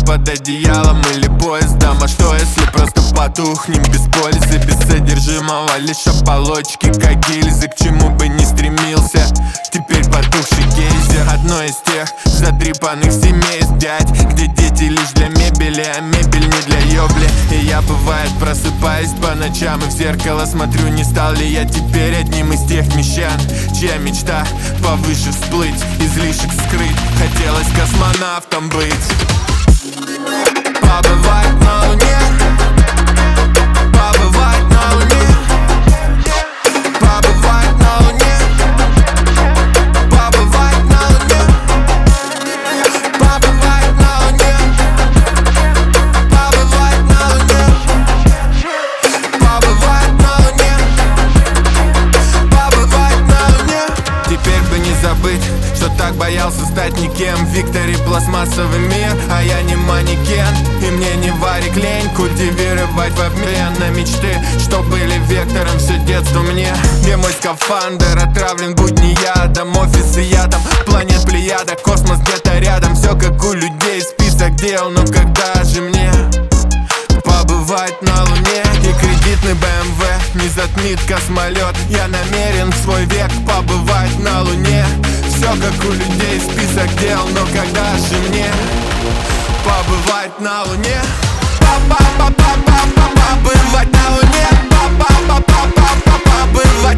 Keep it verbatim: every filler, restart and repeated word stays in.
под одеялом или поездом. А что если просто потухнем без пользы, без содержимого, лишь оболочки, как гильзы? К чему бы не стремился, теперь потухший гейзер. Одно из тех задрипанных семей дядь, где дети лишь для мебели, а мебель не для ёбли. И я, бывает, просыпаюсь по ночам и в зеркало смотрю, не стал ли я теперь одним из тех мещан, чья мечта повыше всплыть, излишек скрыть. Хотелось космонавтом быть, побывать на Луне, побывать на Луне, побывать на Луне, побывать на Луне, побывать на Луне, побывать на Луне, побывать на Луне, побывать на Луне. Теперь бы не забыть, что так боялся стать никем в Викторе пластмассовый мир. А я не манекен, и мне не варик лень культивировать в обмен на мечты, что были вектором все детство мне. Где мой скафандр отравлен будни ядом, офис и я там, планет Плеяда, космос где-то рядом. Все как у людей, список дел, но когда же мне побывать на Луне? И кредитный бэ эм вэ не затмит космолет. Я намерен в свой век побывать на Луне. Все как у людей, список дел, но когда же мне побывать на Луне? Побывать на Луне, побывать